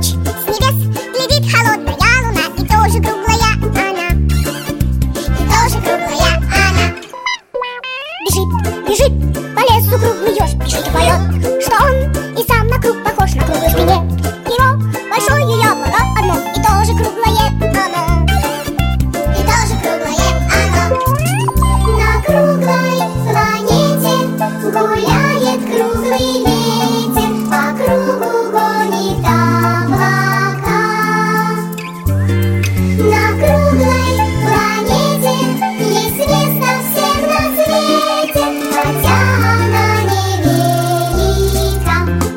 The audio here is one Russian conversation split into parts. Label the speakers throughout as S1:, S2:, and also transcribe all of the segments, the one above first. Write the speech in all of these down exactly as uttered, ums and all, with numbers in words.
S1: ночь с небес глядит холодная луна, и тоже круглая она, и тоже круглая она. Бежит, бежит по лесу круглый еж, бежит и поет, что он и сам на круг похож, на круглой спине. Его большое яблоко одно, и тоже круглое оно, и тоже круглое оно. На круглой планете гуляет круглый ветер, по кругу гонит облака. На круглой планете есть место всем на свете, хотя она невелика.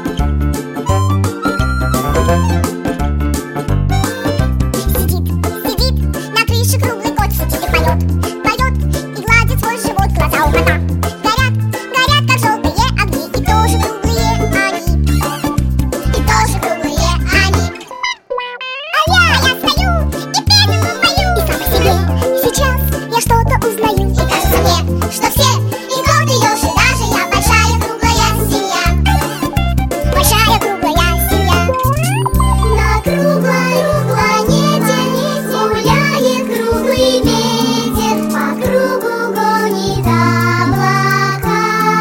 S1: Сидит, сидит на крыше круглый кот, сидит и поет, поет и гладит свой живот, глаза у кота горят, горят, как желтые огни, и тоже круглые они, и тоже круглые они. А я, я стою и песню пою, и сам по себе сейчас я что-то узнаю, и кажется мне, что все и кот, и еж, и даже я большая круглая семья, большая круглая семья. На круглой планете гуляет круглый ветер, по кругу гонит облака.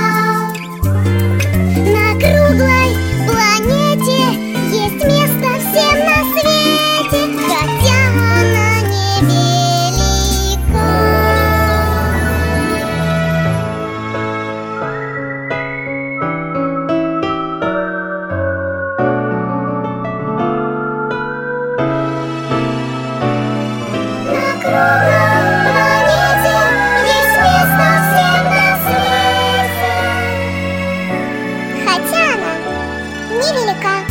S1: На круглой планете есть место всем на свете, хотя она невелика. На круглой планете есть место всем на свете, хотя она невелика.